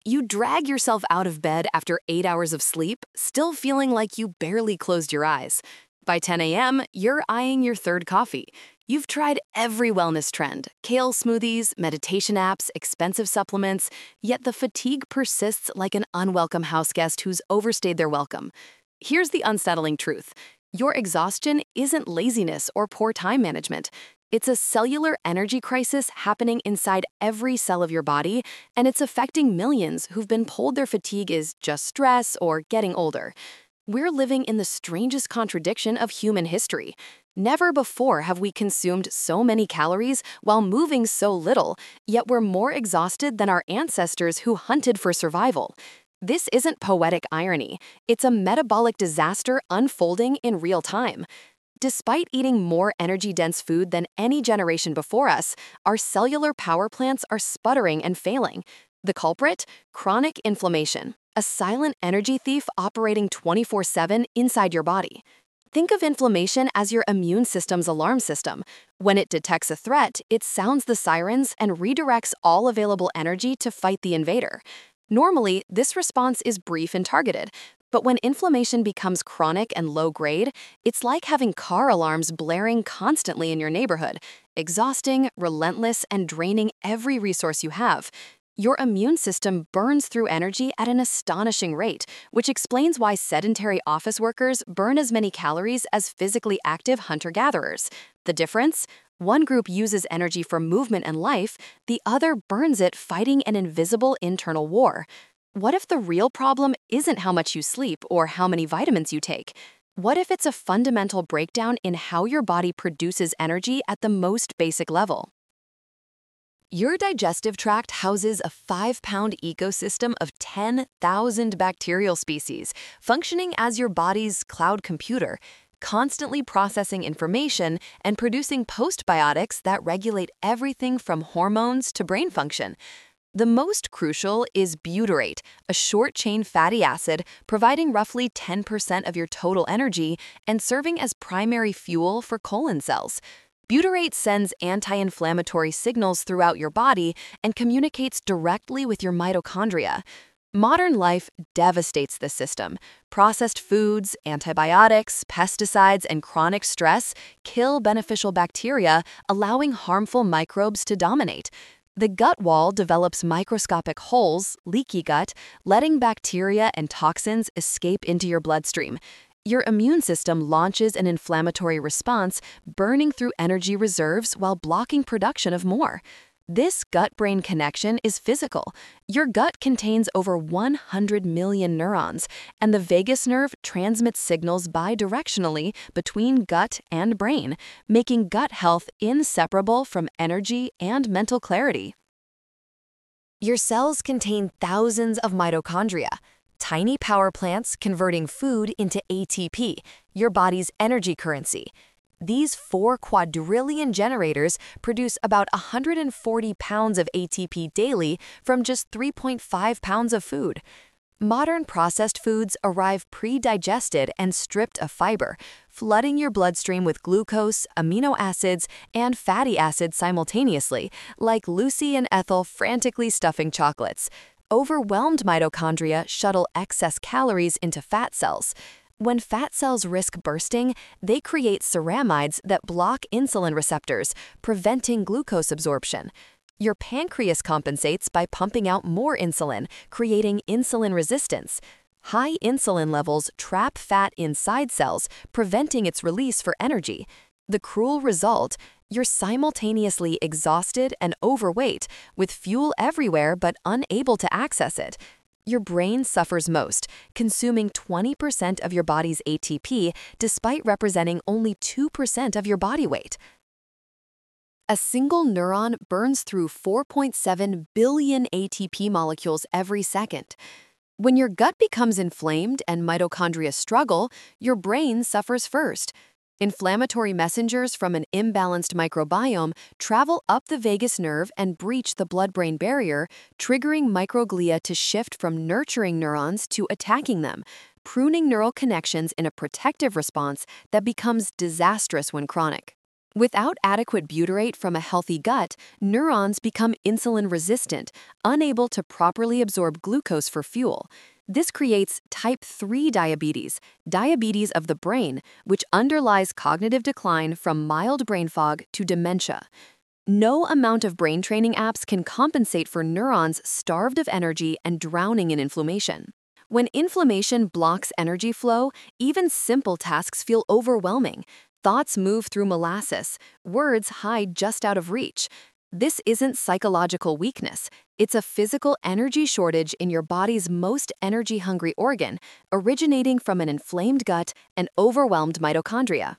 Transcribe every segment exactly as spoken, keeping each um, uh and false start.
You drag yourself out of bed after eight hours of sleep, still feeling like you barely closed your eyes. By ten a m, you're eyeing your third coffee. You've tried every wellness trend, kale smoothies, meditation apps, expensive supplements, yet the fatigue persists like an unwelcome house guest who's overstayed their welcome. Here's the unsettling truth. Your exhaustion isn't laziness or poor time management. It's a cellular energy crisis happening inside every cell of your body, and it's affecting millions who've been told their fatigue is just stress or getting older. We're living in the strangest contradiction of human history. Never before have we consumed so many calories while moving so little, yet we're more exhausted than our ancestors who hunted for survival. This isn't poetic irony. It's a metabolic disaster unfolding in real time. Despite eating more energy-dense food than any generation before us, our cellular power plants are sputtering and failing. The culprit? Chronic inflammation, a silent energy thief operating twenty-four seven inside your body. Think of inflammation as your immune system's alarm system. When it detects a threat, it sounds the sirens and redirects all available energy to fight the invader. Normally, this response is brief and targeted, but when inflammation becomes chronic and low-grade, it's like having car alarms blaring constantly in your neighborhood, exhausting, relentless, and draining every resource you have. Your immune system burns through energy at an astonishing rate, which explains why sedentary office workers burn as many calories as physically active hunter-gatherers. The difference? One group uses energy for movement and life, the other burns it fighting an invisible internal war. What if the real problem isn't how much you sleep or how many vitamins you take? What if it's a fundamental breakdown in how your body produces energy at the most basic level? Your digestive tract houses a five-pound ecosystem of ten thousand bacterial species, functioning as your body's cloud computer, constantly processing information and producing postbiotics that regulate everything from hormones to brain function. The most crucial is butyrate, a short-chain fatty acid providing roughly ten percent of your total energy and serving as primary fuel for colon cells. Butyrate sends anti-inflammatory signals throughout your body and communicates directly with your mitochondria. Modern life devastates this system. Processed foods, antibiotics, pesticides, and chronic stress kill beneficial bacteria, allowing harmful microbes to dominate. The gut wall develops microscopic holes, leaky gut, letting bacteria and toxins escape into your bloodstream. Your immune system launches an inflammatory response, burning through energy reserves while blocking production of more. This gut-brain connection is physical. Your gut contains over one hundred million neurons, and the vagus nerve transmits signals bidirectionally between gut and brain, making gut health inseparable from energy and mental clarity. Your cells contain thousands of mitochondria, tiny power plants converting food into A T P, your body's energy currency. These four quadrillion generators produce about one hundred forty pounds of A T P daily from just three point five pounds of food. Modern processed foods arrive pre-digested and stripped of fiber, flooding your bloodstream with glucose, amino acids, and fatty acids simultaneously, like Lucy and Ethel frantically stuffing chocolates. Overwhelmed mitochondria shuttle excess calories into fat cells. When fat cells risk bursting, they create ceramides that block insulin receptors, preventing glucose absorption. Your pancreas compensates by pumping out more insulin, creating insulin resistance. High insulin levels trap fat inside cells, preventing its release for energy. The cruel result? You're simultaneously exhausted and overweight, with fuel everywhere but unable to access it. Your brain suffers most, consuming twenty percent of your body's A T P despite representing only two percent of your body weight. A single neuron burns through four point seven billion A T P molecules every second. When your gut becomes inflamed and mitochondria struggle, your brain suffers first. Inflammatory messengers from an imbalanced microbiome travel up the vagus nerve and breach the blood-brain barrier, triggering microglia to shift from nurturing neurons to attacking them, pruning neural connections in a protective response that becomes disastrous when chronic. Without adequate butyrate from a healthy gut, neurons become insulin resistant, unable to properly absorb glucose for fuel. This creates type three diabetes, diabetes of the brain, which underlies cognitive decline from mild brain fog to dementia. No amount of brain training apps can compensate for neurons starved of energy and drowning in inflammation. When inflammation blocks energy flow, even simple tasks feel overwhelming. Thoughts move through molasses, words hide just out of reach. This isn't psychological weakness. It's a physical energy shortage in your body's most energy-hungry organ, originating from an inflamed gut and overwhelmed mitochondria.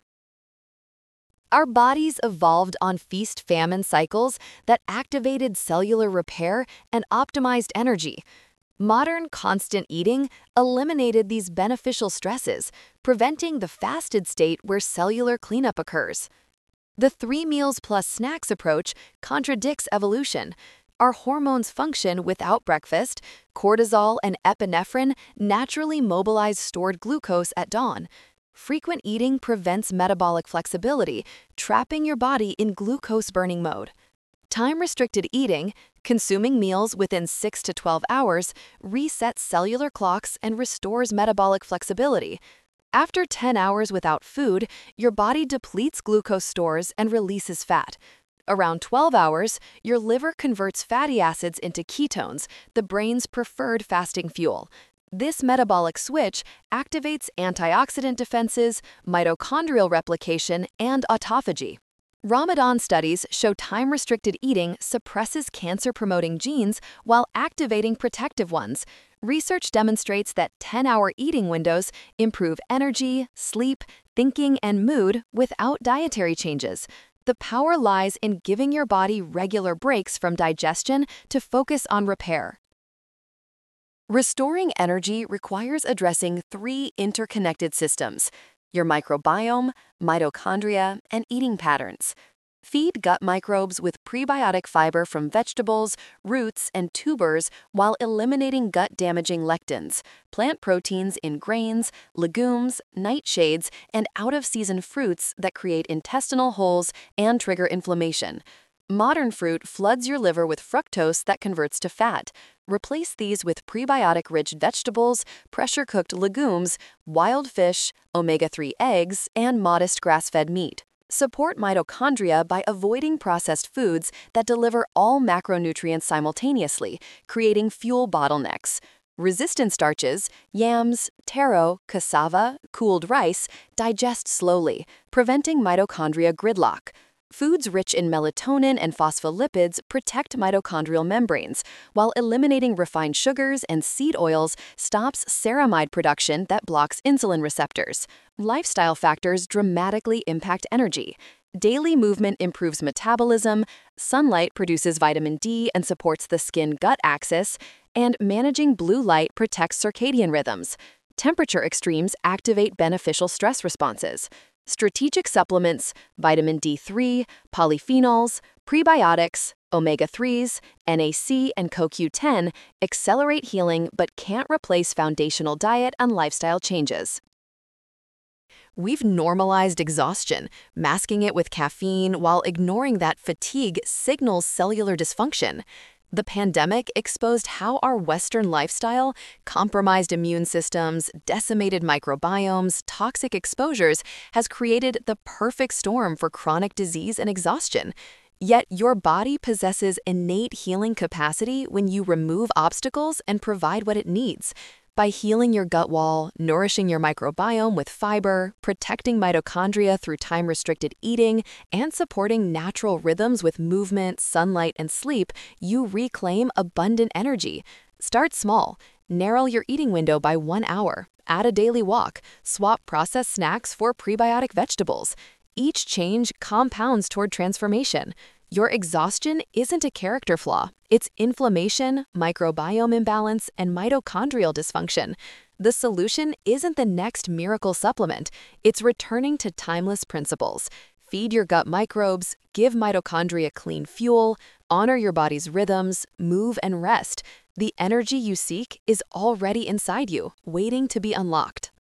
Our bodies evolved on feast-famine cycles that activated cellular repair and optimized energy. Modern constant eating eliminated these beneficial stresses, preventing the fasted state where cellular cleanup occurs. The three meals plus snacks approach contradicts evolution. Our hormones function without breakfast. Cortisol and epinephrine naturally mobilize stored glucose at dawn. Frequent eating prevents metabolic flexibility, trapping your body in glucose-burning mode. Time-restricted eating, consuming meals within six to twelve hours, resets cellular clocks and restores metabolic flexibility. After ten hours without food, your body depletes glucose stores and releases fat. Around twelve hours, your liver converts fatty acids into ketones, the brain's preferred fasting fuel. This metabolic switch activates antioxidant defenses, mitochondrial replication, and autophagy. Ramadan studies show time-restricted eating suppresses cancer-promoting genes while activating protective ones. Research demonstrates that ten-hour eating windows improve energy, sleep, thinking, and mood without dietary changes. The power lies in giving your body regular breaks from digestion to focus on repair. Restoring energy requires addressing three interconnected systems: your microbiome, mitochondria, and eating patterns. Feed gut microbes with prebiotic fiber from vegetables, roots, and tubers while eliminating gut-damaging lectins, plant proteins in grains, legumes, nightshades, and out-of-season fruits that create intestinal holes and trigger inflammation. Modern fruit floods your liver with fructose that converts to fat. Replace these with prebiotic-rich vegetables, pressure-cooked legumes, wild fish, omega three eggs, and modest grass-fed meat. Support mitochondria by avoiding processed foods that deliver all macronutrients simultaneously, creating fuel bottlenecks. Resistant starches, yams, taro, cassava, cooled rice, digest slowly, preventing mitochondria gridlock. Foods rich in melatonin and phospholipids protect mitochondrial membranes, while eliminating refined sugars and seed oils stops ceramide production that blocks insulin receptors. Lifestyle factors dramatically impact energy. Daily movement improves metabolism, sunlight produces vitamin D and supports the skin-gut axis, and managing blue light protects circadian rhythms. Temperature extremes activate beneficial stress responses. Strategic supplements, vitamin D three, polyphenols, prebiotics, omega threes, N A C, and C O Q ten accelerate healing but can't replace foundational diet and lifestyle changes. We've normalized exhaustion, masking it with caffeine while ignoring that fatigue signals cellular dysfunction. The pandemic exposed how our Western lifestyle, compromised immune systems, decimated microbiomes, toxic exposures, has created the perfect storm for chronic disease and exhaustion. Yet your body possesses innate healing capacity when you remove obstacles and provide what it needs. By healing your gut wall, nourishing your microbiome with fiber, protecting mitochondria through time-restricted eating, and supporting natural rhythms with movement, sunlight, and sleep, you reclaim abundant energy. Start small. Narrow your eating window by one hour. Add a daily walk. Swap processed snacks for prebiotic vegetables. Each change compounds toward transformation. Your exhaustion isn't a character flaw. It's inflammation, microbiome imbalance, and mitochondrial dysfunction. The solution isn't the next miracle supplement. It's returning to timeless principles. Feed your gut microbes, give mitochondria clean fuel, honor your body's rhythms, move and rest. The energy you seek is already inside you, waiting to be unlocked.